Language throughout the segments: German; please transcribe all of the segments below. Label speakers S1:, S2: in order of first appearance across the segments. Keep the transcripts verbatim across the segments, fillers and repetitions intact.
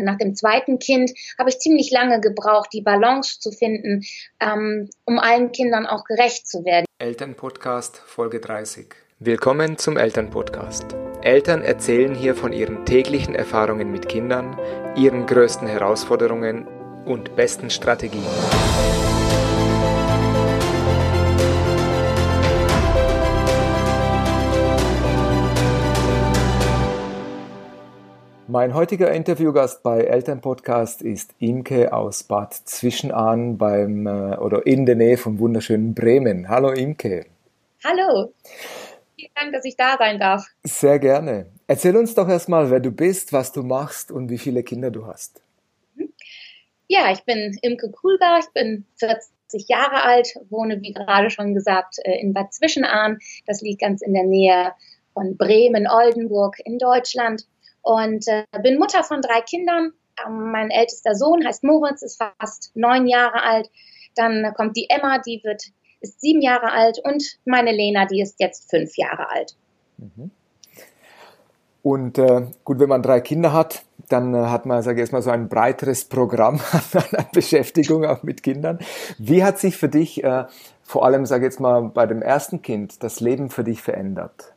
S1: nach dem zweiten Kind habe ich ziemlich lange gebraucht, die Balance zu finden, ähm, um allen Kindern auch gerecht zu werden.
S2: Elternpodcast Folge dreißig. Willkommen zum Elternpodcast. Eltern erzählen hier von ihren täglichen Erfahrungen mit Kindern, ihren größten Herausforderungen und besten Strategien. Mein heutiger Interviewgast bei Elternpodcast ist Imke aus Bad Zwischenahn beim äh, oder in der Nähe vom wunderschönen Bremen. Hallo Imke.
S1: Hallo, vielen Dank, dass ich da sein darf.
S2: Sehr gerne. Erzähl uns doch erstmal, wer du bist, was du machst und wie viele Kinder du hast.
S1: Ja, ich bin Imke Krüger, ich bin vierzig Jahre alt, wohne, wie gerade schon gesagt, in Bad Zwischenahn. Das liegt ganz in der Nähe von Bremen, Oldenburg in Deutschland. Und äh, bin Mutter von drei Kindern. Ähm, mein ältester Sohn heißt Moritz, ist fast neun Jahre alt. Dann kommt die Emma, die wird ist sieben Jahre alt. Und meine Lena, die ist jetzt fünf Jahre alt.
S2: Und äh, gut, wenn man drei Kinder hat, dann äh, hat man, sage ich jetzt mal, so ein breiteres Programm an Beschäftigung auch mit Kindern. Wie hat sich für dich, äh, vor allem, sage ich jetzt mal, bei dem ersten Kind, das Leben für dich verändert?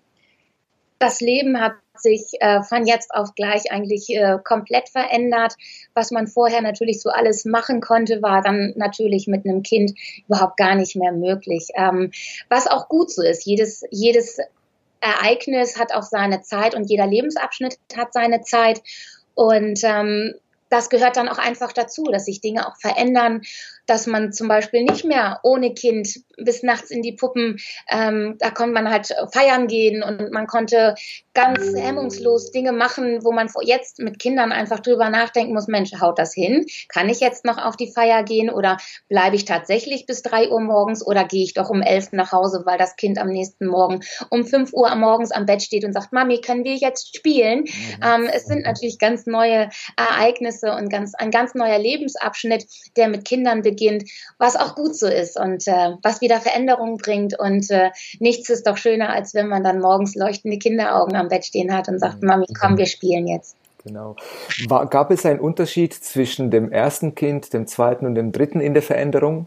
S1: Das Leben hat sich äh, von jetzt auf gleich eigentlich äh, komplett verändert. Was man vorher natürlich so alles machen konnte, war dann natürlich mit einem Kind überhaupt gar nicht mehr möglich. Ähm, was auch gut so ist. Jedes, jedes Ereignis hat auch seine Zeit und jeder Lebensabschnitt hat seine Zeit. Und ähm, das gehört dann auch einfach dazu, dass sich Dinge auch verändern, dass man zum Beispiel nicht mehr ohne Kind bis nachts in die Puppen, ähm, da konnte man halt feiern gehen und man konnte ganz hemmungslos Dinge machen, wo man jetzt mit Kindern einfach drüber nachdenken muss, Mensch, haut das hin? Kann ich jetzt noch auf die Feier gehen oder bleibe ich tatsächlich bis drei Uhr morgens oder gehe ich doch um elf nach Hause, weil das Kind am nächsten Morgen um fünf Uhr morgens am Bett steht und sagt, Mami, können wir jetzt spielen? Mhm. Ähm, es sind natürlich ganz neue Ereignisse und ganz, ein ganz neuer Lebensabschnitt, der mit Kindern beginnt, was auch gut so ist und äh, was wieder Veränderungen bringt. Und äh, nichts ist doch schöner, als wenn man dann morgens leuchtende Kinderaugen am Bett stehen hat und sagt, Mami, komm, wir spielen jetzt.
S2: Genau. War, gab es einen Unterschied zwischen dem ersten Kind, dem zweiten und dem dritten in der Veränderung?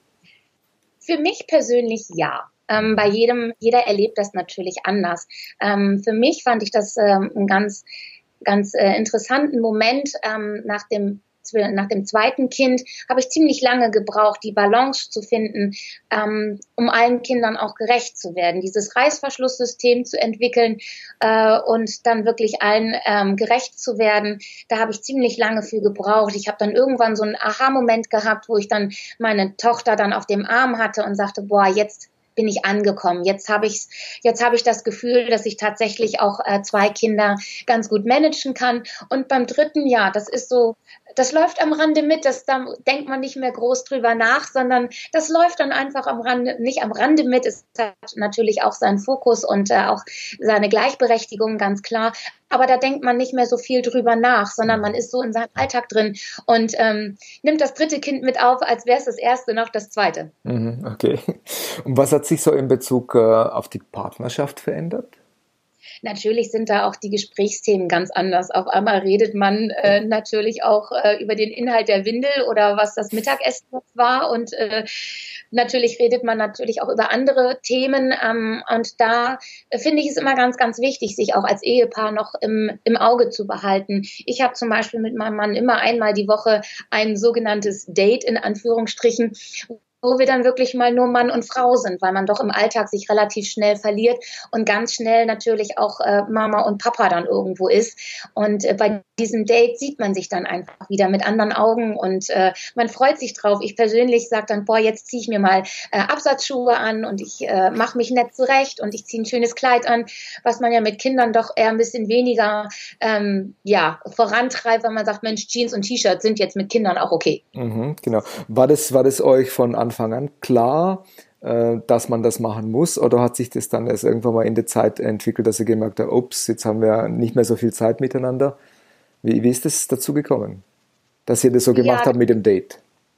S1: Für mich persönlich ja. Ähm, bei jedem, jeder erlebt das natürlich anders. Ähm, für mich fand ich das ähm, einen ganz, ganz äh, interessanten Moment ähm, nach dem Nach dem zweiten Kind habe ich ziemlich lange gebraucht, die Balance zu finden, ähm, um allen Kindern auch gerecht zu werden, dieses Reißverschlusssystem zu entwickeln äh, und dann wirklich allen ähm, gerecht zu werden. Da habe ich ziemlich lange für gebraucht. Ich habe dann irgendwann so einen Aha-Moment gehabt, wo ich dann meine Tochter dann auf dem Arm hatte und sagte, boah, jetzt bin ich angekommen. Jetzt habe ich jetzt habe ich das Gefühl, dass ich tatsächlich auch äh, zwei Kinder ganz gut managen kann. Und beim dritten, ja, das ist so, das läuft am Rande mit. Das da denkt man nicht mehr groß drüber nach, sondern das läuft dann einfach am Rande, nicht am Rande mit. Es hat natürlich auch seinen Fokus und äh, auch seine Gleichberechtigung, ganz klar. Aber da denkt man nicht mehr so viel drüber nach, sondern man ist so in seinem Alltag drin und ähm, nimmt das dritte Kind mit auf, als wäre es das erste noch das zweite.
S2: Okay. Und was hat sich so in Bezug äh, auf die Partnerschaft verändert?
S1: Natürlich sind da auch die Gesprächsthemen ganz anders. Auf einmal redet man äh, natürlich auch äh, über den Inhalt der Windel oder was das Mittagessen war und äh, natürlich redet man natürlich auch über andere Themen ähm, und da äh, finde ich es immer ganz, ganz wichtig, sich auch als Ehepaar noch im, im Auge zu behalten. Ich habe zum Beispiel mit meinem Mann immer einmal die Woche ein sogenanntes Date in Anführungsstrichen, wo wir dann wirklich mal nur Mann und Frau sind, weil man doch im Alltag sich relativ schnell verliert und ganz schnell natürlich auch äh, Mama und Papa dann irgendwo ist. Und äh, bei diesem Date sieht man sich dann einfach wieder mit anderen Augen und äh, man freut sich drauf. Ich persönlich sage dann, boah, jetzt ziehe ich mir mal äh, Absatzschuhe an und ich äh, mache mich nett zurecht und ich ziehe ein schönes Kleid an, was man ja mit Kindern doch eher ein bisschen weniger ähm, ja, vorantreibt, weil man sagt, Mensch, Jeans und T-Shirts sind jetzt mit Kindern auch okay.
S2: Mhm, genau. War das, war das euch von Anfang an klar, äh, dass man das machen muss, oder hat sich das dann erst irgendwann mal in der Zeit entwickelt, dass ihr gemerkt habt, ups, jetzt haben wir nicht mehr so viel Zeit miteinander? Wie, wie ist das dazu gekommen, dass ihr das so gemacht
S1: Ja,
S2: habt mit dem Date?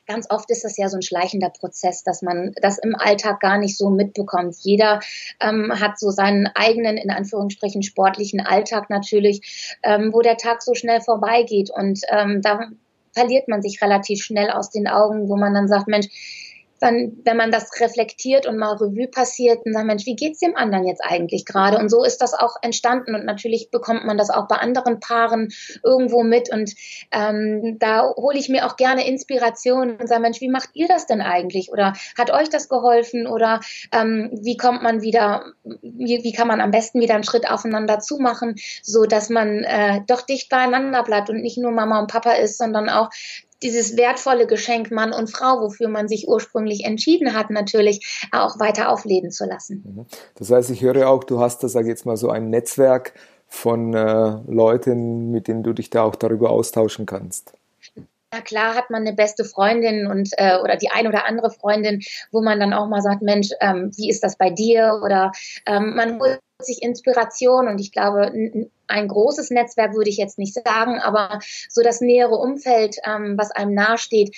S1: ganz oft ist das ja so ein schleichender Prozess, dass man das im Alltag gar nicht so mitbekommt. Jeder ähm, hat so seinen eigenen, in Anführungsstrichen, sportlichen Alltag natürlich, ähm, wo der Tag so schnell vorbeigeht. Und ähm, da verliert man sich relativ schnell aus den Augen, wo man dann sagt, Mensch, dann, wenn man das reflektiert und mal Revue passiert und sagt, Mensch, wie geht's dem anderen jetzt eigentlich gerade? Und so ist das auch entstanden und natürlich bekommt man das auch bei anderen Paaren irgendwo mit und ähm, da hole ich mir auch gerne Inspiration und sage, Mensch, wie macht ihr das denn eigentlich? Oder hat euch das geholfen? Oder ähm, wie kommt man wieder, wie, wie kann man am besten wieder einen Schritt aufeinander zumachen, so dass man äh, doch dicht beieinander bleibt und nicht nur Mama und Papa ist, sondern auch dieses wertvolle Geschenk Mann und Frau, wofür man sich ursprünglich entschieden hat, natürlich auch weiter aufleben zu lassen.
S2: Das heißt, ich höre auch, du hast da, sag ich jetzt mal, so ein Netzwerk von äh, Leuten, mit denen du dich da auch darüber austauschen kannst.
S1: Na klar hat man eine beste Freundin und äh, oder die ein oder andere Freundin, wo man dann auch mal sagt, Mensch, ähm, wie ist das bei dir? Oder ähm, man holt sich Inspiration und ich glaube, ein großes Netzwerk würde ich jetzt nicht sagen, aber so das nähere Umfeld, ähm, was einem nahesteht,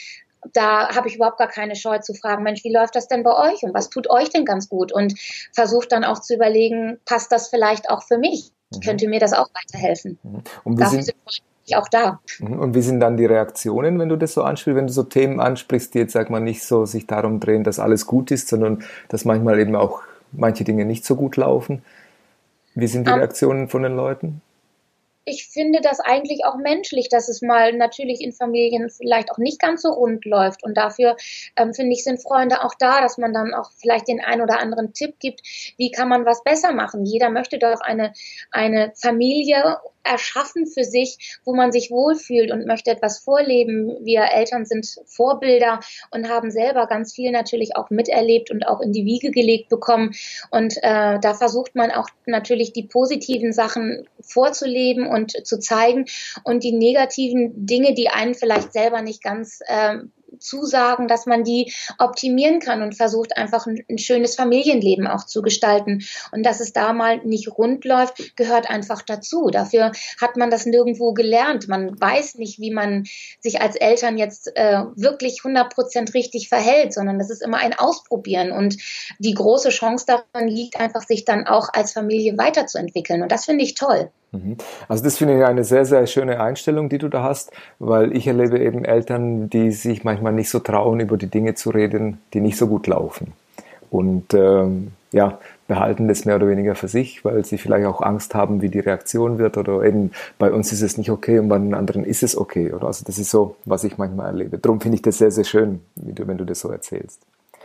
S1: da habe ich überhaupt gar keine Scheu zu fragen, Mensch, wie läuft das denn bei euch und was tut euch denn ganz gut? Und versucht dann auch zu überlegen, passt das vielleicht auch für mich? Mhm. Könnte mir das auch weiterhelfen? Mhm.
S2: Und wir sind
S1: auch da.
S2: Und wie sind dann die Reaktionen, wenn du das so anspielst, wenn du so Themen ansprichst, die jetzt, sag mal, nicht so sich darum drehen, dass alles gut ist, sondern dass manchmal eben auch manche Dinge nicht so gut laufen? Wie sind die um, Reaktionen von den Leuten?
S1: Ich finde das eigentlich auch menschlich, dass es mal natürlich in Familien vielleicht auch nicht ganz so rund läuft. Und dafür, ähm, finde ich, sind Freunde auch da, dass man dann auch vielleicht den einen oder anderen Tipp gibt, wie kann man was besser machen. Jeder möchte doch eine, eine Familie erschaffen für sich, wo man sich wohlfühlt und möchte etwas vorleben. Wir Eltern sind Vorbilder und haben selber ganz viel natürlich auch miterlebt und auch in die Wiege gelegt bekommen. Und äh, da versucht man auch natürlich die positiven Sachen vorzuleben und zu zeigen und die negativen Dinge, die einen vielleicht selber nicht ganz äh, zusagen, dass man die optimieren kann und versucht einfach ein, ein schönes Familienleben auch zu gestalten. Und dass es da mal nicht rund läuft, gehört einfach dazu. Dafür hat man das nirgendwo gelernt. Man weiß nicht, wie man sich als Eltern jetzt äh, wirklich hundert Prozent richtig verhält, sondern das ist immer ein Ausprobieren. Und die große Chance daran liegt einfach, sich dann auch als Familie weiterzuentwickeln. Und das finde ich toll.
S2: Also das finde ich eine sehr, sehr schöne Einstellung, die du da hast, weil ich erlebe eben Eltern, die sich manchmal nicht so trauen, über die Dinge zu reden, die nicht so gut laufen. Und ähm, ja, behalten das mehr oder weniger für sich, weil sie vielleicht auch Angst haben, wie die Reaktion wird oder eben bei uns ist es nicht okay und bei den anderen ist es okay. Oder? Also das ist so, was ich manchmal erlebe. Darum finde ich das sehr, sehr schön, wie du, wenn du das so erzählst.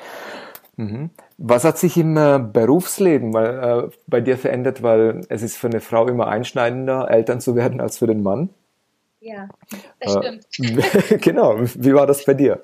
S2: Mhm. Was hat sich im äh, Berufsleben weil, äh, bei dir verändert? Weil es ist für eine Frau immer einschneidender, Eltern zu werden, als für den Mann.
S1: Ja, das äh,
S2: stimmt. Genau. Wie war das bei dir?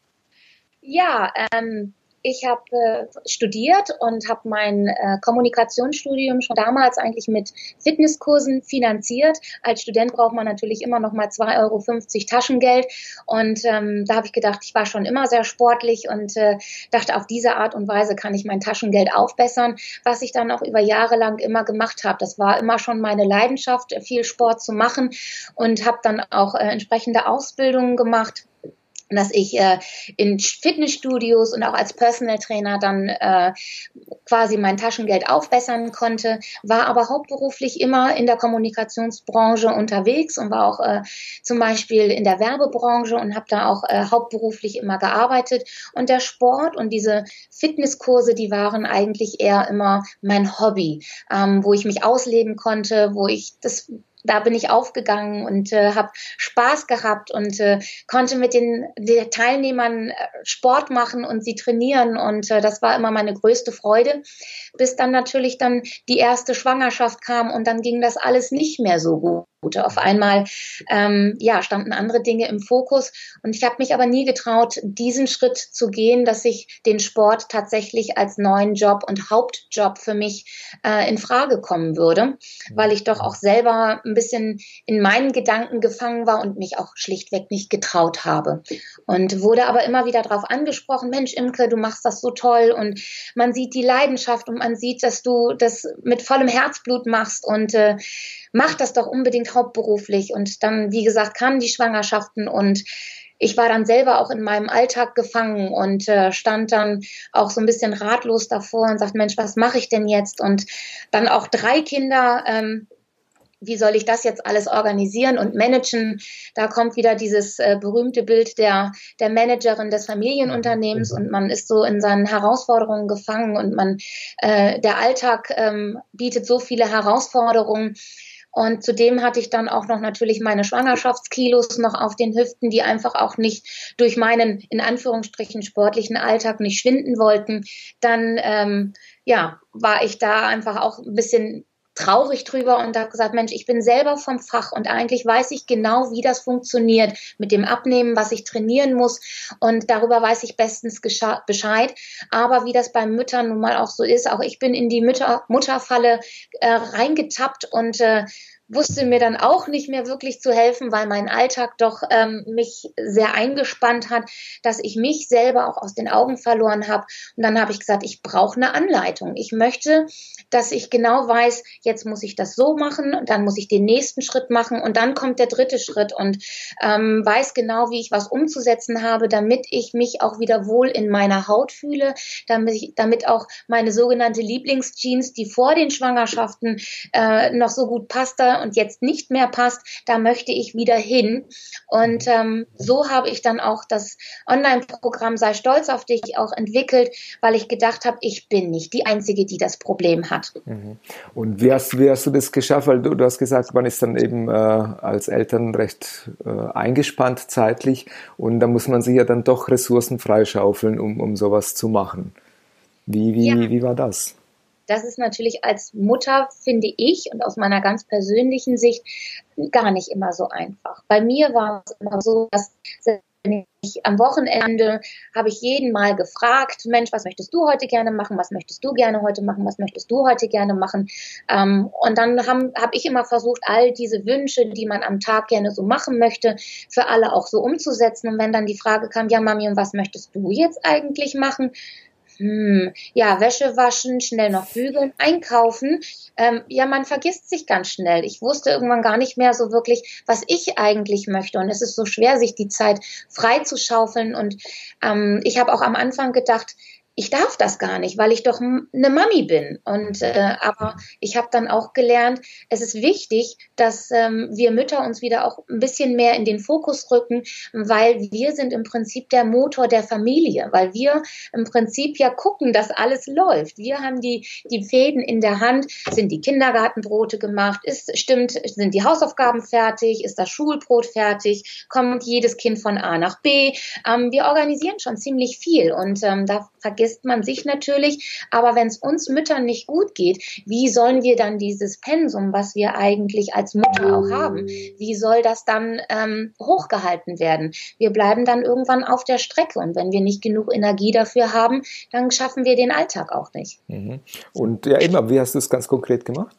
S1: Ja, ähm, ich habe äh, studiert und habe mein äh, Kommunikationsstudium schon damals eigentlich mit Fitnesskursen finanziert. Als Student braucht man natürlich immer noch mal zwei Euro fünfzig Taschengeld. Und ähm, da habe ich gedacht, ich war schon immer sehr sportlich und äh, dachte, auf diese Art und Weise kann ich mein Taschengeld aufbessern, was ich dann auch über Jahre lang immer gemacht habe. Das war immer schon meine Leidenschaft, viel Sport zu machen und habe dann auch äh, entsprechende Ausbildungen gemacht, dass ich äh, in Fitnessstudios und auch als Personal Trainer dann äh, quasi mein Taschengeld aufbessern konnte, war aber hauptberuflich immer in der Kommunikationsbranche unterwegs und war auch äh, zum Beispiel in der Werbebranche und habe da auch äh, hauptberuflich immer gearbeitet. Und der Sport und diese Fitnesskurse, die waren eigentlich eher immer mein Hobby, ähm, wo ich mich ausleben konnte, wo ich das Da bin ich aufgegangen und äh, habe Spaß gehabt und äh, konnte mit den, den Teilnehmern äh, Sport machen und sie trainieren. Und äh, das war immer meine größte Freude, bis dann natürlich dann die erste Schwangerschaft kam und dann ging das alles nicht mehr so gut. Auf einmal ähm, ja, standen andere Dinge im Fokus und ich habe mich aber nie getraut, diesen Schritt zu gehen, dass ich den Sport tatsächlich als neuen Job und Hauptjob für mich äh, in Frage kommen würde, weil ich doch auch selber ein bisschen in meinen Gedanken gefangen war und mich auch schlichtweg nicht getraut habe. Und wurde aber immer wieder darauf angesprochen, Mensch Imke, du machst das so toll und man sieht die Leidenschaft und man sieht, dass du das mit vollem Herzblut machst und äh, mach das doch unbedingt hauptberuflich. Und dann, wie gesagt, kamen die Schwangerschaften und ich war dann selber auch in meinem Alltag gefangen und äh, stand dann auch so ein bisschen ratlos davor und sagte, Mensch, was mache ich denn jetzt? Und dann auch drei Kinder, ähm, wie soll ich das jetzt alles organisieren und managen? Da kommt wieder dieses äh, berühmte Bild der, der Managerin des Familienunternehmens und man ist so in seinen Herausforderungen gefangen und man, äh, der Alltag ähm, bietet so viele Herausforderungen. Und zudem hatte ich dann auch noch natürlich meine Schwangerschaftskilos noch auf den Hüften, die einfach auch nicht durch meinen, in Anführungsstrichen, sportlichen Alltag nicht schwinden wollten. Dann, ähm, ja, war ich da einfach auch ein bisschen traurig drüber und habe gesagt, Mensch, ich bin selber vom Fach und eigentlich weiß ich genau, wie das funktioniert mit dem Abnehmen, was ich trainieren muss und darüber weiß ich bestens Bescheid. Aber wie das bei Müttern nun mal auch so ist, auch ich bin in die Mütter Mutterfalle äh, reingetappt und äh, wusste mir dann auch nicht mehr wirklich zu helfen, weil mein Alltag doch ähm, mich sehr eingespannt hat, dass ich mich selber auch aus den Augen verloren habe. Und dann habe ich gesagt, ich brauche eine Anleitung. Ich möchte, dass ich genau weiß, jetzt muss ich das so machen, dann muss ich den nächsten Schritt machen und dann kommt der dritte Schritt und ähm, weiß genau, wie ich was umzusetzen habe, damit ich mich auch wieder wohl in meiner Haut fühle, damit, ich, damit auch meine sogenannte Lieblingsjeans, die vor den Schwangerschaften äh, noch so gut passte, und jetzt nicht mehr passt, da möchte ich wieder hin. Und ähm, so habe ich dann auch das Online-Programm Sei stolz auf dich auch entwickelt, weil ich gedacht habe, ich bin nicht die Einzige, die das Problem hat.
S2: Und wie hast, wie hast du das geschafft? Weil du, du hast gesagt, man ist dann eben äh, als Eltern recht äh, eingespannt zeitlich und da muss man sich ja dann doch Ressourcen freischaufeln, um, um sowas zu machen. Wie, wie, ja. wie war das?
S1: Das ist natürlich als Mutter, finde ich, und aus meiner ganz persönlichen Sicht gar nicht immer so einfach. Bei mir war es immer so, dass ich am Wochenende habe ich jeden mal gefragt, Mensch, was möchtest du heute gerne machen? Was möchtest du gerne heute machen? Was möchtest du heute gerne machen? Ähm, und dann habe hab ich immer versucht, all diese Wünsche, die man am Tag gerne so machen möchte, für alle auch so umzusetzen. Und wenn dann die Frage kam, ja Mami, und was möchtest du jetzt eigentlich machen? Hm, ja, Wäsche waschen, schnell noch bügeln, einkaufen. Ähm, ja, man vergisst sich ganz schnell. Ich wusste irgendwann gar nicht mehr so wirklich, was ich eigentlich möchte. Und es ist so schwer, sich die Zeit frei zu schaufeln. Und ähm, ich habe auch am Anfang gedacht, ich darf das gar nicht, weil ich doch eine Mami bin. Und äh, aber ich habe dann auch gelernt, es ist wichtig, dass ähm, wir Mütter uns wieder auch ein bisschen mehr in den Fokus rücken, weil wir sind im Prinzip der Motor der Familie, weil wir im Prinzip ja gucken, dass alles läuft. Wir haben die die Fäden in der Hand. Sind die Kindergartenbrote gemacht? Ist stimmt? Sind die Hausaufgaben fertig? Ist das Schulbrot fertig? Kommt jedes Kind von A nach B? Ähm, wir organisieren schon ziemlich viel und ähm, da vergisst man sich natürlich, aber wenn es uns Müttern nicht gut geht, wie sollen wir dann dieses Pensum, was wir eigentlich als Mutter auch haben, wie soll das dann ähm, hochgehalten werden? Wir bleiben dann irgendwann auf der Strecke und wenn wir nicht genug Energie dafür haben, dann schaffen wir den Alltag auch nicht.
S2: Und ja, immer, wie hast du es ganz konkret gemacht?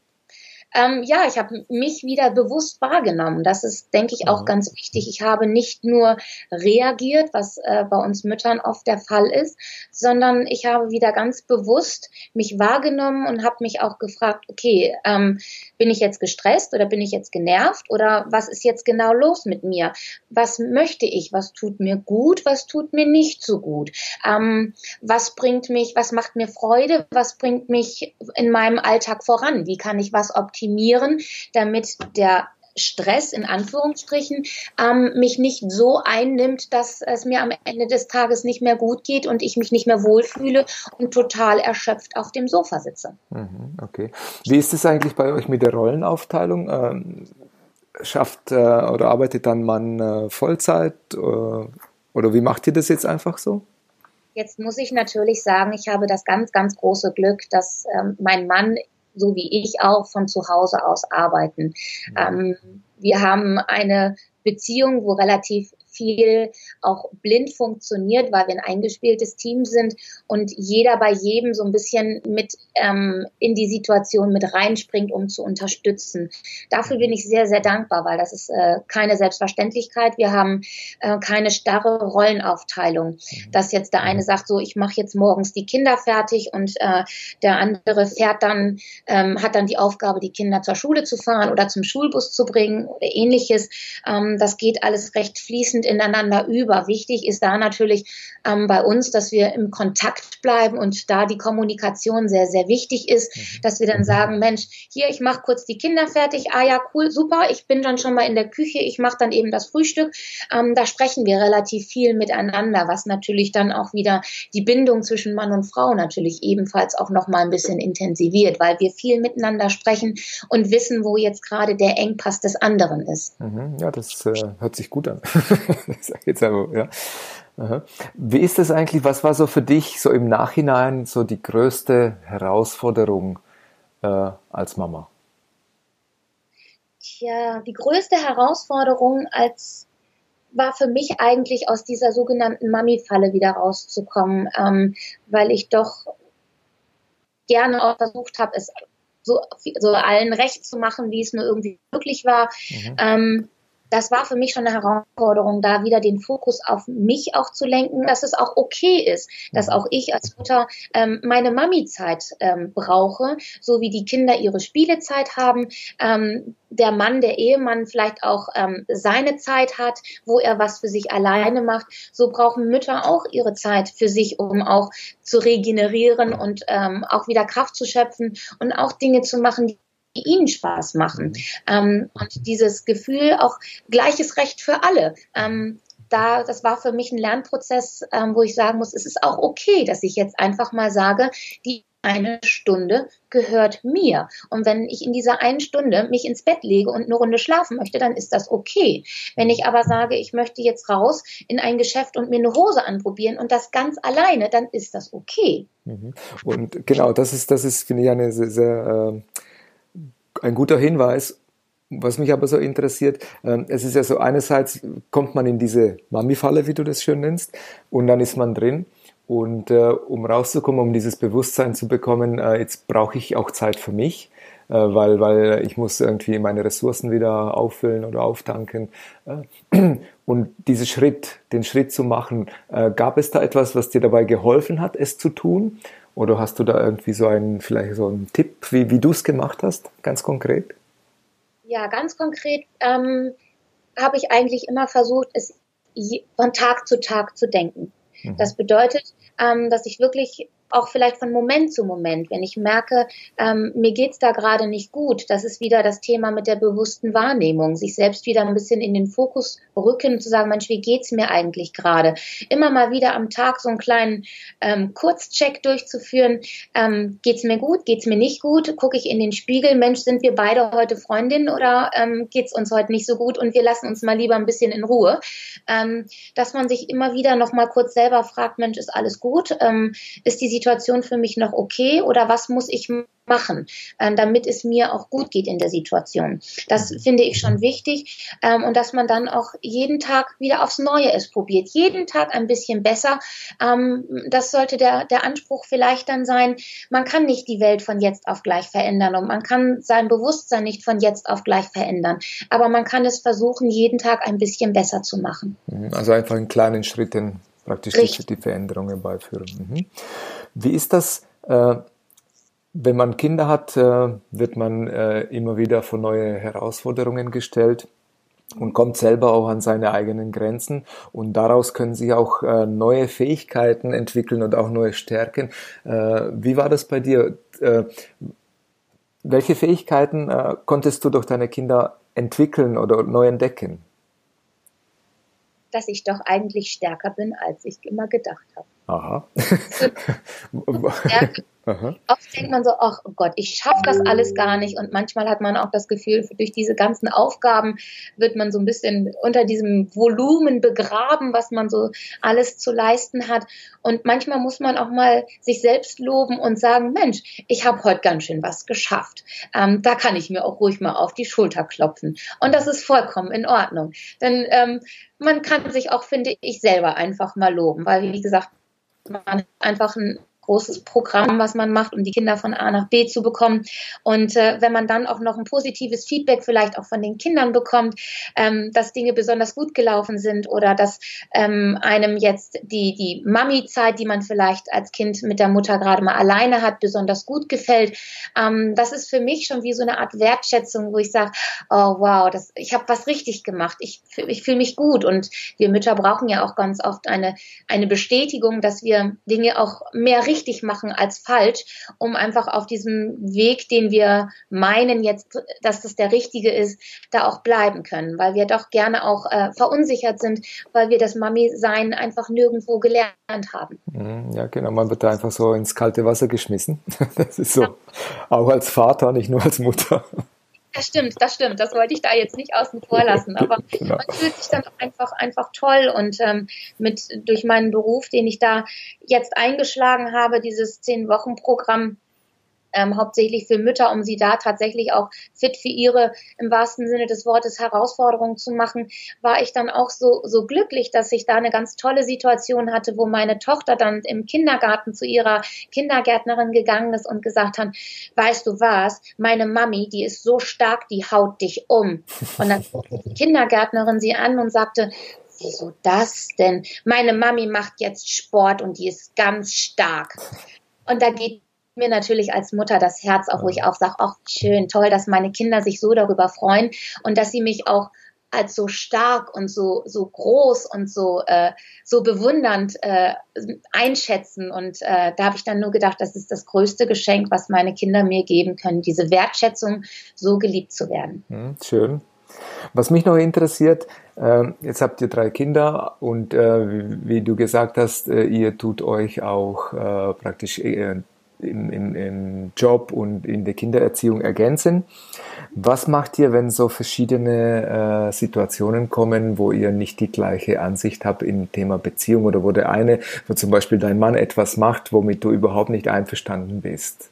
S1: Ähm, ja, ich habe mich wieder bewusst wahrgenommen. Das ist, denke ich, auch ganz wichtig. Ich habe nicht nur reagiert, was äh, bei uns Müttern oft der Fall ist, sondern ich habe wieder ganz bewusst mich wahrgenommen und habe mich auch gefragt, okay, ähm, bin ich jetzt gestresst oder bin ich jetzt genervt oder was ist jetzt genau los mit mir? Was möchte ich? Was tut mir gut? Was tut mir nicht so gut? Ähm, was bringt mich, was macht mir Freude? Was bringt mich in meinem Alltag voran? Wie kann ich was optimieren? Damit der Stress in Anführungsstrichen ähm, mich nicht so einnimmt, dass es mir am Ende des Tages nicht mehr gut geht und ich mich nicht mehr wohlfühle und total erschöpft auf dem Sofa sitze.
S2: Okay. Wie ist es eigentlich bei euch mit der Rollenaufteilung? Ähm, schafft äh, oder arbeitet dann Mann äh, Vollzeit äh, oder wie macht ihr das jetzt einfach so?
S1: Jetzt muss ich natürlich sagen, ich habe das ganz, ganz große Glück, dass ähm, mein Mann so wie ich auch von zu Hause aus arbeiten. Ja. Ähm, wir haben eine Beziehung, wo relativ viel auch blind funktioniert, weil wir ein eingespieltes Team sind und jeder bei jedem so ein bisschen mit ähm, in die Situation mit reinspringt, um zu unterstützen. Dafür bin ich sehr, sehr dankbar, weil das ist äh, keine Selbstverständlichkeit. Wir haben äh, keine starre Rollenaufteilung, dass jetzt der eine sagt, so ich mache jetzt morgens die Kinder fertig und äh, der andere fährt dann, ähm, hat dann die Aufgabe, die Kinder zur Schule zu fahren oder zum Schulbus zu bringen oder ähnliches. Ähm, das geht alles recht fließend fließend ineinander über. Wichtig ist da natürlich ähm, bei uns, dass wir im Kontakt bleiben und da die Kommunikation sehr, sehr wichtig ist, mhm. dass wir dann sagen, Mensch, hier, ich mache kurz die Kinder fertig. Ah ja, cool, super, ich bin dann schon mal in der Küche, ich mache dann eben das Frühstück. Ähm, da sprechen wir relativ viel miteinander, was natürlich dann auch wieder die Bindung zwischen Mann und Frau natürlich ebenfalls auch noch mal ein bisschen intensiviert, weil wir viel miteinander sprechen und wissen, wo jetzt gerade der Engpass des anderen ist.
S2: Ja, das äh, hört sich gut an. Jetzt aber, ja. Aha. Wie ist das eigentlich, was war so für dich so im Nachhinein so die größte Herausforderung äh, als Mama?
S1: Tja, die größte Herausforderung als war für mich eigentlich aus dieser sogenannten Mami-Falle wieder rauszukommen, ähm, weil ich doch gerne auch versucht habe, es so, so allen recht zu machen, wie es nur irgendwie möglich war. Mhm. Ähm, das war für mich schon eine Herausforderung, da wieder den Fokus auf mich auch zu lenken, dass es auch okay ist, dass auch ich als Mutter ähm, meine Mami-Zeit ähm, brauche, so wie die Kinder ihre Spielezeit haben, ähm, der Mann, der Ehemann vielleicht auch ähm, seine Zeit hat, wo er was für sich alleine macht. So brauchen Mütter auch ihre Zeit für sich, um auch zu regenerieren und ähm, auch wieder Kraft zu schöpfen und auch Dinge zu machen, die die ihnen Spaß machen. Ähm, und dieses Gefühl, auch gleiches Recht für alle. Ähm, da, das war für mich ein Lernprozess, ähm, wo ich sagen muss, es ist auch okay, dass ich jetzt einfach mal sage, die eine Stunde gehört mir. Und wenn ich in dieser einen Stunde mich ins Bett lege und eine Runde schlafen möchte, dann ist das okay. Wenn ich aber sage, ich möchte jetzt raus in ein Geschäft und mir eine Hose anprobieren und das ganz alleine, dann ist das okay.
S2: Und genau, das ist, das ist, finde ich, eine sehr, sehr äh ein guter Hinweis. Was mich aber so interessiert, äh, es ist ja so, einerseits kommt man in diese Mami-Falle, wie du das schön nennst, und dann ist man drin. Und äh, um rauszukommen, um dieses Bewusstsein zu bekommen, äh, jetzt brauche ich auch Zeit für mich, äh, weil, weil ich muss irgendwie meine Ressourcen wieder auffüllen oder auftanken. Äh, und diesen Schritt, den Schritt zu machen, äh, gab es da etwas, was dir dabei geholfen hat, es zu tun? Oder hast du da irgendwie so einen, vielleicht so einen Tipp, wie, wie du es gemacht hast, ganz konkret?
S1: Ja, ganz konkret ähm, habe ich eigentlich immer versucht, es von Tag zu Tag zu denken. Mhm. Das bedeutet, ähm, dass ich wirklich auch vielleicht von Moment zu Moment, wenn ich merke, ähm, mir geht's da gerade nicht gut, das ist wieder das Thema mit der bewussten Wahrnehmung, sich selbst wieder ein bisschen in den Fokus rücken, zu sagen, Mensch, wie geht's mir eigentlich gerade? Immer mal wieder am Tag so einen kleinen ähm, Kurzcheck durchzuführen, ähm, geht's mir gut, geht's mir nicht gut, gucke ich in den Spiegel, Mensch, sind wir beide heute Freundinnen oder ähm, geht's uns heute nicht so gut und wir lassen uns mal lieber ein bisschen in Ruhe, ähm, dass man sich immer wieder noch mal kurz selber fragt, Mensch, ist alles gut? Ähm, ist die Situation für mich noch okay oder was muss ich machen, äh, damit es mir auch gut geht in der Situation. Das finde ich schon wichtig ähm, und dass man dann auch jeden Tag wieder aufs Neue es probiert, jeden Tag ein bisschen besser. Ähm, das sollte der, der Anspruch vielleicht dann sein, man kann nicht die Welt von jetzt auf gleich verändern und man kann sein Bewusstsein nicht von jetzt auf gleich verändern, aber man kann es versuchen, jeden Tag ein bisschen besser zu machen.
S2: Also einfach in kleinen Schritten praktisch die, die Veränderungen beiführen. Mhm. Wie ist das, äh, wenn man Kinder hat, äh, wird man äh, immer wieder vor neue Herausforderungen gestellt und kommt selber auch an seine eigenen Grenzen und daraus können sich auch äh, neue Fähigkeiten entwickeln und auch neue Stärken. Äh, wie war das bei dir? Äh, welche Fähigkeiten äh, konntest du durch deine Kinder entwickeln oder neu entdecken?
S1: Dass ich doch eigentlich stärker bin, als ich immer gedacht habe.
S2: Aha.
S1: Aha. Oft denkt man so, ach oh Gott, ich schaffe das alles gar nicht und manchmal hat man auch das Gefühl, durch diese ganzen Aufgaben wird man so ein bisschen unter diesem Volumen begraben, was man so alles zu leisten hat und manchmal muss man auch mal sich selbst loben und sagen, Mensch, ich habe heute ganz schön was geschafft. Ähm, da kann ich mir auch ruhig mal auf die Schulter klopfen und das ist vollkommen in Ordnung, denn ähm, man kann sich auch, finde ich, selber einfach mal loben, weil wie gesagt, man hat einfach ein großes Programm, was man macht, um die Kinder von A nach B zu bekommen. Und äh, wenn man dann auch noch ein positives Feedback vielleicht auch von den Kindern bekommt, ähm, dass Dinge besonders gut gelaufen sind oder dass ähm, einem jetzt die, die Mami-Zeit, die man vielleicht als Kind mit der Mutter gerade mal alleine hat, besonders gut gefällt. Ähm, das ist für mich schon wie so eine Art Wertschätzung, wo ich sage, oh wow, das, ich habe was richtig gemacht, ich, ich fühle mich gut. Und wir Mütter brauchen ja auch ganz oft eine, eine Bestätigung, dass wir Dinge auch mehr richtig machen als falsch, um einfach auf diesem Weg, den wir meinen jetzt, dass das der richtige ist, da auch bleiben können, weil wir doch gerne auch äh, verunsichert sind, weil wir das Mami-Sein einfach nirgendwo gelernt haben.
S2: Ja, genau, man wird da einfach so ins kalte Wasser geschmissen. Das ist so, auch als Vater, nicht nur als Mutter.
S1: Das stimmt, das stimmt. Das wollte ich da jetzt nicht außen vor lassen. Aber genau. Man fühlt sich dann einfach, einfach toll. Und ähm, mit durch meinen Beruf, den ich da jetzt eingeschlagen habe, dieses Zehn-Wochen-Programm, Ähm, hauptsächlich für Mütter, um sie da tatsächlich auch fit für ihre, im wahrsten Sinne des Wortes, Herausforderungen zu machen, war ich dann auch so, so glücklich, dass ich da eine ganz tolle Situation hatte, wo meine Tochter dann im Kindergarten zu ihrer Kindergärtnerin gegangen ist und gesagt hat, weißt du was, meine Mami, die ist so stark, die haut dich um. Und dann guckte die Kindergärtnerin sie an und sagte, wieso das denn? Meine Mami macht jetzt Sport und die ist ganz stark. Und da geht mir natürlich als Mutter das Herz auf, wo ich auch sage, ach schön, toll, dass meine Kinder sich so darüber freuen und dass sie mich auch als so stark und so so groß und so äh, so bewundernd äh, einschätzen. Und äh, da habe ich dann nur gedacht, das ist das größte Geschenk, was meine Kinder mir geben können, diese Wertschätzung, so geliebt zu werden.
S2: Hm, schön. Was mich noch interessiert, äh, jetzt habt ihr drei Kinder und äh, wie, wie du gesagt hast, äh, ihr tut euch auch äh, praktisch äh, Im, im, im Job und in der Kindererziehung ergänzen. Was macht ihr, wenn so verschiedene äh, Situationen kommen, wo ihr nicht die gleiche Ansicht habt im Thema Beziehung oder wo der eine, wo zum Beispiel dein Mann etwas macht, womit du überhaupt nicht einverstanden bist?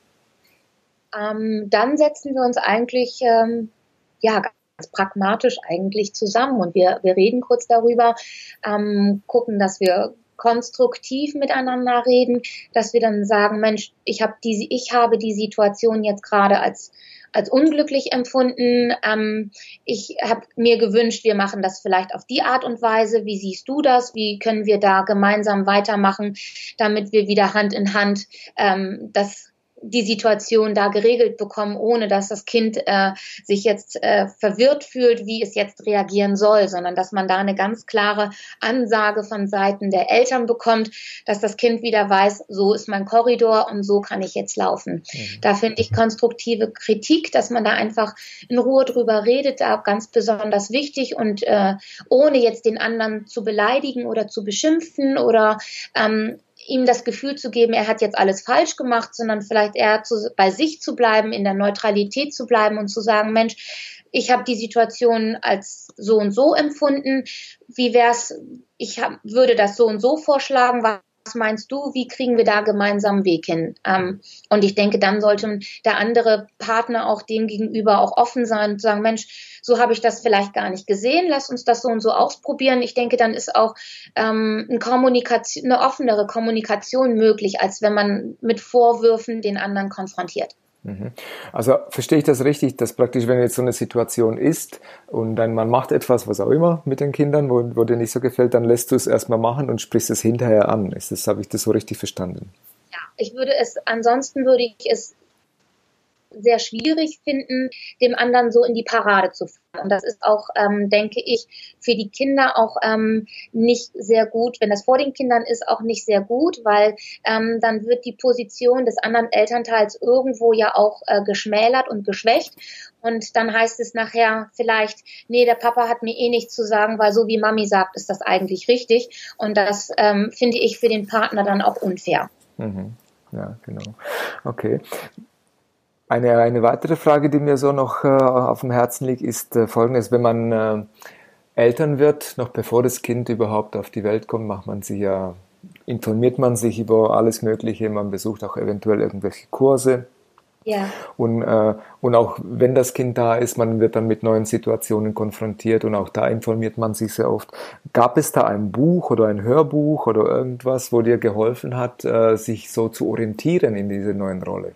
S1: Ähm, dann setzen wir uns eigentlich ähm, ja ganz pragmatisch eigentlich zusammen und wir, wir reden kurz darüber, ähm, gucken, dass wir konstruktiv miteinander reden, dass wir dann sagen, Mensch, ich habe die, ich habe die Situation jetzt gerade als als unglücklich empfunden. Ähm, ich habe mir gewünscht, wir machen das vielleicht auf die Art und Weise. Wie siehst du das? Wie können wir da gemeinsam weitermachen, damit wir wieder Hand in Hand ähm, das die Situation da geregelt bekommen, ohne dass das Kind äh, sich jetzt äh, verwirrt fühlt, wie es jetzt reagieren soll, sondern dass man da eine ganz klare Ansage von Seiten der Eltern bekommt, dass das Kind wieder weiß, so ist mein Korridor und so kann ich jetzt laufen. Mhm. Da finde ich konstruktive Kritik, dass man da einfach in Ruhe drüber redet, da ganz besonders wichtig und äh, ohne jetzt den anderen zu beleidigen oder zu beschimpfen oder ähm, ihm das Gefühl zu geben, er hat jetzt alles falsch gemacht, sondern vielleicht eher zu, bei sich zu bleiben, in der Neutralität zu bleiben und zu sagen, Mensch, ich habe die Situation als so und so empfunden. Wie wär's? Ich hab, würde das so und so vorschlagen. Was meinst du? Wie kriegen wir da gemeinsam einen Weg hin? Ähm, und ich denke, dann sollte der andere Partner auch dem gegenüber auch offen sein und sagen, Mensch, so habe ich das vielleicht gar nicht gesehen. Lass uns das so und so ausprobieren. Ich denke, dann ist auch ähm, eine Kommunikation, eine offenere Kommunikation möglich, als wenn man mit Vorwürfen den anderen konfrontiert.
S2: Also verstehe ich das richtig, dass praktisch, wenn jetzt so eine Situation ist und dann man macht etwas, was auch immer mit den Kindern, wo, wo dir nicht so gefällt, dann lässt du es erstmal machen und sprichst es hinterher an. Ist das, habe ich das so richtig verstanden?
S1: Ja, ich würde es, ansonsten würde ich es sehr schwierig finden, dem anderen so in die Parade zu fahren. Und das ist auch, ähm, denke ich, für die Kinder auch ähm, nicht sehr gut. Wenn das vor den Kindern ist, auch nicht sehr gut, weil ähm, dann wird die Position des anderen Elternteils irgendwo ja auch äh, geschmälert und geschwächt. Und dann heißt es nachher vielleicht, nee, der Papa hat mir eh nichts zu sagen, weil so wie Mami sagt, ist das eigentlich richtig. Und das ähm, finde ich für den Partner dann auch unfair.
S2: Mhm. Ja, genau. Okay. Eine, eine weitere Frage, die mir so noch äh, auf dem Herzen liegt, ist äh, folgendes. Wenn man äh, Eltern wird, noch bevor das Kind überhaupt auf die Welt kommt, macht man sich ja, informiert man sich über alles Mögliche, man besucht auch eventuell irgendwelche Kurse
S1: Ja.
S2: Und, äh, und auch wenn das Kind da ist, man wird dann mit neuen Situationen konfrontiert und auch da informiert man sich sehr oft. Gab es da ein Buch oder ein Hörbuch oder irgendwas, wo dir geholfen hat, äh, sich so zu orientieren in dieser neuen Rolle?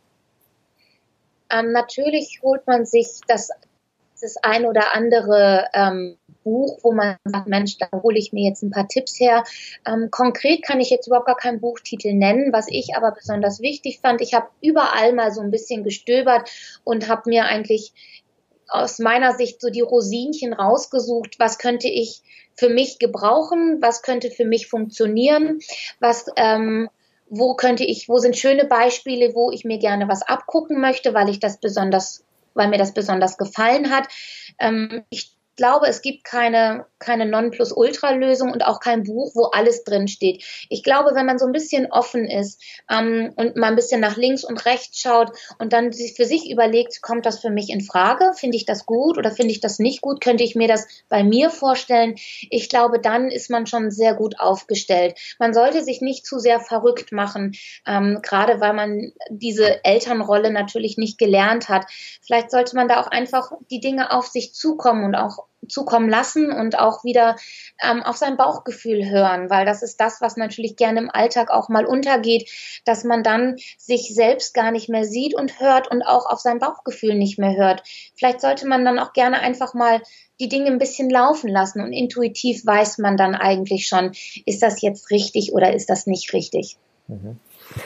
S1: Ähm, natürlich holt man sich das, das ein oder andere ähm, Buch, wo man sagt, Mensch, da hole ich mir jetzt ein paar Tipps her. Ähm, konkret kann ich jetzt überhaupt gar keinen Buchtitel nennen, was ich aber besonders wichtig fand. Ich habe überall mal so ein bisschen gestöbert und habe mir eigentlich aus meiner Sicht so die Rosinchen rausgesucht, was könnte ich für mich gebrauchen, was könnte für mich funktionieren, was ähm, wo könnte ich, wo sind schöne Beispiele, wo ich mir gerne was abgucken möchte, weil ich das besonders, weil mir das besonders gefallen hat. Ähm, ich glaube, es gibt keine, keine Nonplusultra-Lösung und auch kein Buch, wo alles drin steht. Ich glaube, wenn man so ein bisschen offen ist ähm, und mal ein bisschen nach links und rechts schaut und dann sich für sich überlegt, kommt das für mich in Frage? Finde ich das gut oder finde ich das nicht gut? Könnte ich mir das bei mir vorstellen? Ich glaube, dann ist man schon sehr gut aufgestellt. Man sollte sich nicht zu sehr verrückt machen, ähm, gerade weil man diese Elternrolle natürlich nicht gelernt hat. Vielleicht sollte man da auch einfach die Dinge auf sich zukommen und auch zukommen lassen und auch wieder ähm, auf sein Bauchgefühl hören, weil das ist das, was natürlich gerne im Alltag auch mal untergeht, dass man dann sich selbst gar nicht mehr sieht und hört und auch auf sein Bauchgefühl nicht mehr hört. Vielleicht sollte man dann auch gerne einfach mal die Dinge ein bisschen laufen lassen und intuitiv weiß man dann eigentlich schon, ist das jetzt richtig oder ist das nicht richtig.
S2: Mhm.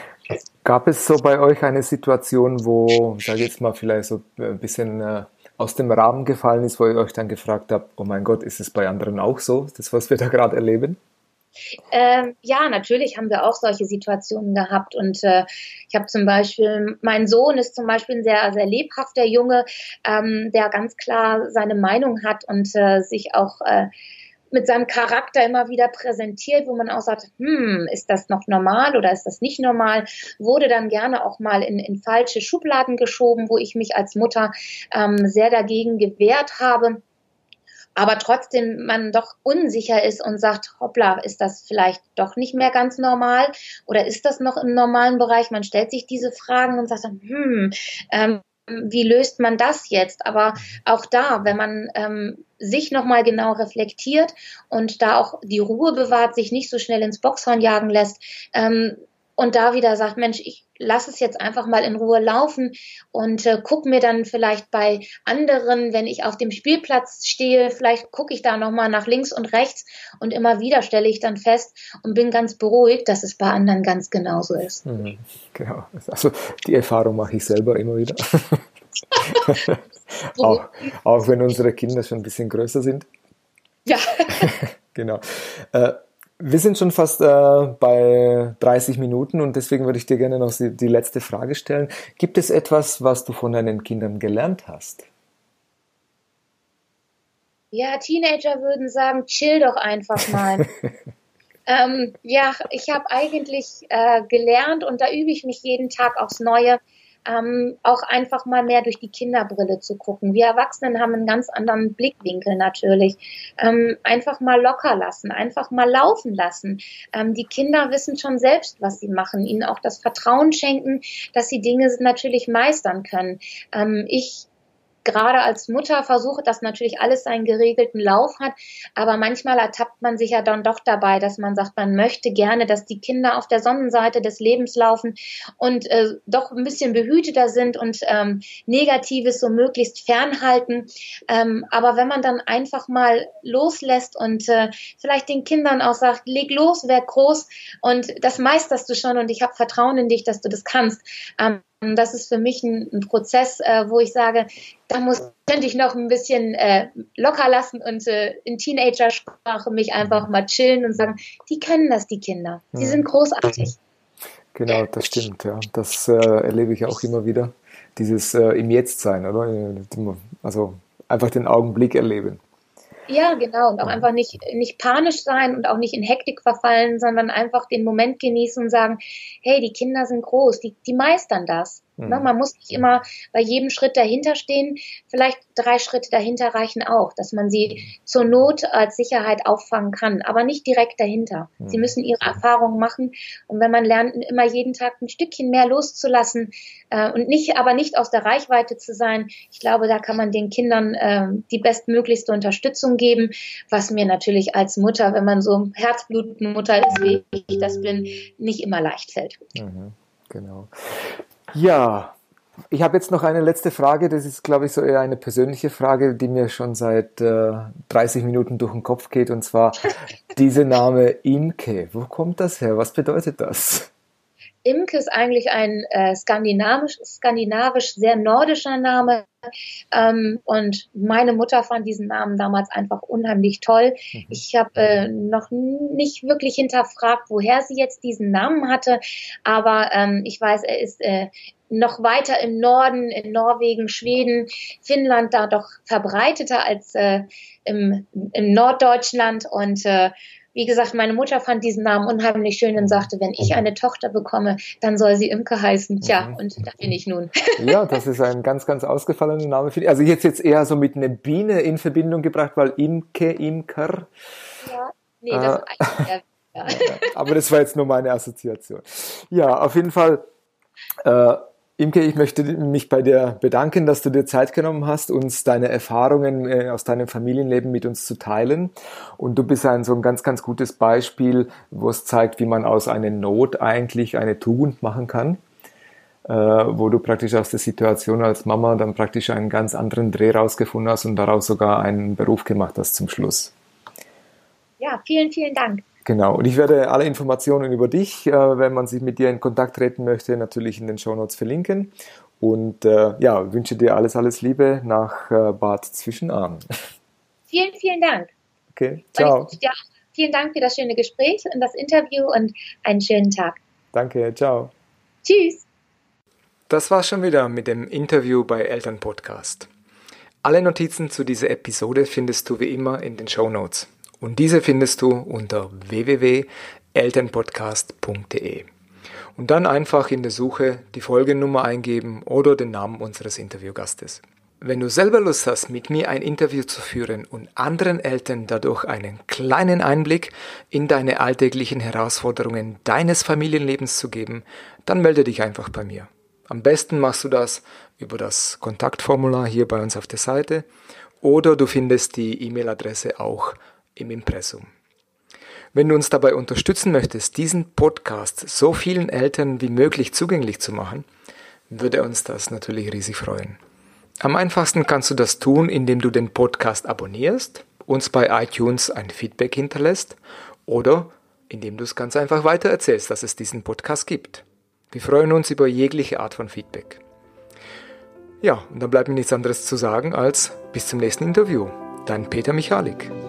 S2: Gab es so bei euch eine Situation, wo, sage ich jetzt mal, vielleicht so ein bisschen äh, aus dem Rahmen gefallen ist, wo ihr euch dann gefragt habt, oh mein Gott, ist es bei anderen auch so, das, was wir da gerade erleben?
S1: Ähm, ja, natürlich haben wir auch solche Situationen gehabt und äh, ich habe zum Beispiel, mein Sohn ist zum Beispiel ein sehr, sehr lebhafter Junge, ähm, der ganz klar seine Meinung hat und äh, sich auch äh, mit seinem Charakter immer wieder präsentiert, wo man auch sagt, hm, ist das noch normal oder ist das nicht normal, wurde dann gerne auch mal in, in falsche Schubladen geschoben, wo ich mich als Mutter ähm, sehr dagegen gewehrt habe. Aber trotzdem man doch unsicher ist und sagt, hoppla, ist das vielleicht doch nicht mehr ganz normal oder ist das noch im normalen Bereich? Man stellt sich diese Fragen und sagt dann, hm, ähm, wie löst man das jetzt? Aber auch da, wenn man ähm, sich nochmal genau reflektiert und da auch die Ruhe bewahrt, sich nicht so schnell ins Boxhorn jagen lässt ähm, und da wieder sagt, Mensch, ich lass es jetzt einfach mal in Ruhe laufen und äh, guck mir dann vielleicht bei anderen, wenn ich auf dem Spielplatz stehe, vielleicht gucke ich da nochmal nach links und rechts und immer wieder stelle ich dann fest und bin ganz beruhigt, dass es bei anderen ganz genauso ist.
S2: Mhm, genau. Also die Erfahrung mache ich selber immer wieder. auch, auch wenn unsere Kinder schon ein bisschen größer sind.
S1: Ja.
S2: Genau. Äh, Wir sind schon fast äh, bei dreißig Minuten und deswegen würde ich dir gerne noch die, die letzte Frage stellen. Gibt es etwas, was du von deinen Kindern gelernt hast?
S1: Ja, Teenager würden sagen, chill doch einfach mal. ähm, ja, ich habe eigentlich äh, gelernt und da übe ich mich jeden Tag aufs Neue, ähm, auch einfach mal mehr durch die Kinderbrille zu gucken. Wir Erwachsenen haben einen ganz anderen Blickwinkel natürlich. Ähm, einfach mal locker lassen, einfach mal laufen lassen. Ähm, die Kinder wissen schon selbst, was sie machen. Ihnen auch das Vertrauen schenken, dass sie Dinge natürlich meistern können. Ähm, ich Gerade als Mutter versuche, dass natürlich alles seinen geregelten Lauf hat, aber manchmal ertappt man sich ja dann doch dabei, dass man sagt, man möchte gerne, dass die Kinder auf der Sonnenseite des Lebens laufen und äh, doch ein bisschen behüteter sind und ähm, Negatives so möglichst fernhalten. Ähm, aber wenn man dann einfach mal loslässt und äh, vielleicht den Kindern auch sagt, leg los, werd groß und das meisterst du schon und ich habe Vertrauen in dich, dass du das kannst. Ähm, Das ist für mich ein, ein Prozess, äh, wo ich sage, da muss, könnte ich noch ein bisschen äh, locker lassen und äh, in Teenager-Sprache mich einfach mal chillen und sagen, die können das, die Kinder. Die sind großartig.
S2: Genau, das stimmt. Ja, das äh, erlebe ich auch immer wieder. Dieses äh, im Jetzt sein, oder? Also einfach den Augenblick erleben.
S1: Ja, genau. Und auch einfach nicht, nicht panisch sein und auch nicht in Hektik verfallen, sondern einfach den Moment genießen und sagen, hey, die Kinder sind groß, die, die meistern das. Mhm. Ne, man muss nicht immer bei jedem Schritt dahinter stehen. Vielleicht drei Schritte dahinter reichen auch, dass man sie zur Not als Sicherheit auffangen kann, aber nicht direkt dahinter. Mhm. Sie müssen ihre Erfahrungen machen. Und wenn man lernt, immer jeden Tag ein Stückchen mehr loszulassen äh, und nicht, aber nicht aus der Reichweite zu sein, ich glaube, da kann man den Kindern äh, die bestmöglichste Unterstützung geben, was mir natürlich als Mutter, wenn man so Herzblutmutter ist, wie ich das bin, nicht immer leicht fällt.
S2: Mhm. Genau. Ja, ich habe jetzt noch eine letzte Frage. Das ist, glaube ich, so eher eine persönliche Frage, die mir schon seit äh, dreißig Minuten durch den Kopf geht. Und zwar dieser Name Imke. Wo kommt das her? Was bedeutet das?
S1: Imke ist eigentlich ein äh, skandinavisch, skandinavisch sehr nordischer Name. Ähm, und meine Mutter fand diesen Namen damals einfach unheimlich toll. Mhm. Ich habe äh, noch nicht wirklich hinterfragt, woher sie jetzt diesen Namen hatte. Aber ähm, ich weiß, er ist äh, noch weiter im Norden, in Norwegen, Schweden, Finnland, da doch verbreiteter als äh, im, im Norddeutschland. Und äh, wie gesagt, meine Mutter fand diesen Namen unheimlich schön und sagte, wenn ich eine Tochter bekomme, dann soll sie Imke heißen. Tja, mhm. und da bin ich nun.
S2: Ja, das ist ein ganz, ganz ausgefallener Name für dich. Also jetzt jetzt eher so mit einer Biene in Verbindung gebracht, weil Imke, Imker.
S1: Ja, nee, das äh, ist eigentlich eher, ja.
S2: Aber das war jetzt nur meine Assoziation. Ja, auf jeden Fall. Äh, Imke, ich möchte mich bei dir bedanken, dass du dir Zeit genommen hast, uns deine Erfahrungen aus deinem Familienleben mit uns zu teilen. Und du bist ein so ein ganz, ganz gutes Beispiel, wo es zeigt, wie man aus einer Not eigentlich eine Tugend machen kann, äh, wo du praktisch aus der Situation als Mama dann praktisch einen ganz anderen Dreh rausgefunden hast und daraus sogar einen Beruf gemacht hast zum Schluss.
S1: Ja, vielen, vielen Dank.
S2: Genau, und ich werde alle Informationen über dich, äh, wenn man sich mit dir in Kontakt treten möchte, natürlich in den Shownotes verlinken. Und äh, ja, wünsche dir alles, alles Liebe nach äh, Bad Zwischenahn.
S1: Vielen, vielen Dank.
S2: Okay, ciao.
S1: Ja, vielen Dank für das schöne Gespräch und das Interview und einen schönen Tag.
S2: Danke, ciao.
S1: Tschüss.
S2: Das war's schon wieder mit dem Interview bei Elternpodcast. Alle Notizen zu dieser Episode findest du wie immer in den Shownotes. Und diese findest du unter w w w punkt elternpodcast punkt d e. Und dann einfach in der Suche die Folgennummer eingeben oder den Namen unseres Interviewgastes. Wenn du selber Lust hast, mit mir ein Interview zu führen und anderen Eltern dadurch einen kleinen Einblick in deine alltäglichen Herausforderungen deines Familienlebens zu geben, dann melde dich einfach bei mir. Am besten machst du das über das Kontaktformular hier bei uns auf der Seite oder du findest die E-Mail-Adresse auch im Impressum. Wenn du uns dabei unterstützen möchtest, diesen Podcast so vielen Eltern wie möglich zugänglich zu machen, würde uns das natürlich riesig freuen. Am einfachsten kannst du das tun, indem du den Podcast abonnierst, uns bei iTunes ein Feedback hinterlässt oder indem du es ganz einfach weitererzählst, dass es diesen Podcast gibt. Wir freuen uns über jegliche Art von Feedback. Ja, und dann bleibt mir nichts anderes zu sagen als bis zum nächsten Interview. Dein Peter Michalik.